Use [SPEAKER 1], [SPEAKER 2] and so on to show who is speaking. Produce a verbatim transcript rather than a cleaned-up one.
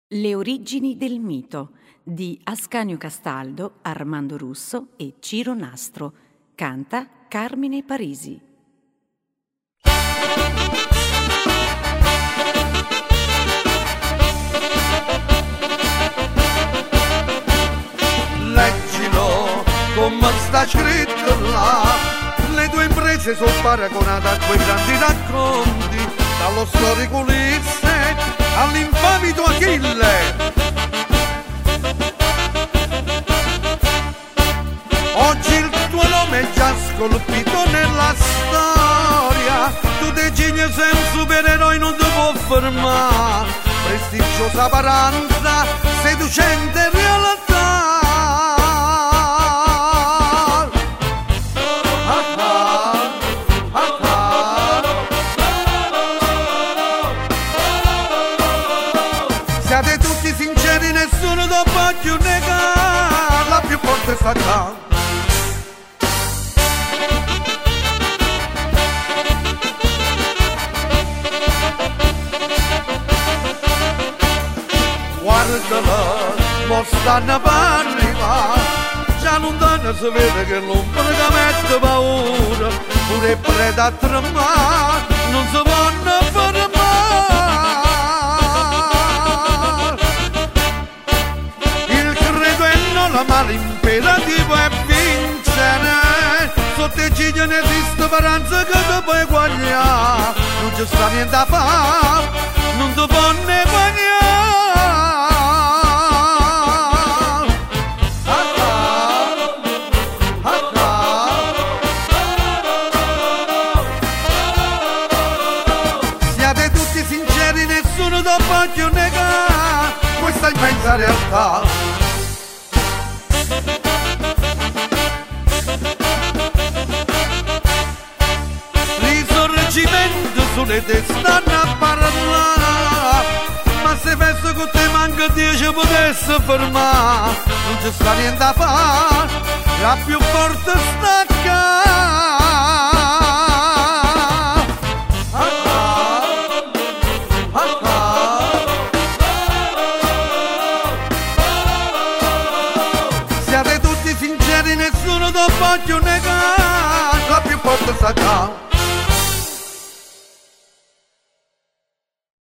[SPEAKER 1] Le origini del mito di Ascanio Castaldo, Armando Russo e Ciro Nastro. Canta Carmine Parisi.
[SPEAKER 2] Leggilo come sta scritto là, le tue imprese sono paragonate a quei grandi racconti, dallo storico Ulisse all'infamito Achille. Oggi il tuo nome è già scolpito nella storia, tu decidi sei un supereroe, non ti può fermare, prestigiosa paranza, seducente realtà. Siate tutti sinceri, nessuno dopo più negare, la più forte sta qua. Guardala, mo stanno per arrivare, già lontano si vede che l'ombra che mette paura, pure il prete a tremare, non si possono fermare. La male imperativo è vincere, sotto i cigli non esiste speranza che ti puoi guadagnare, non ci sta niente da fare, non ti può ne guadagnare. Siate tutti sinceri, nessuno dopo più negare questa immensa realtà. Risorgimento sulle teste stanno a parlare, ma se penso che te manca dieci potesse fermare, non ci sta niente da fare, la più forte stacca. Siate tutti sinceri, nessuno dopo più negare, la più forte stacca.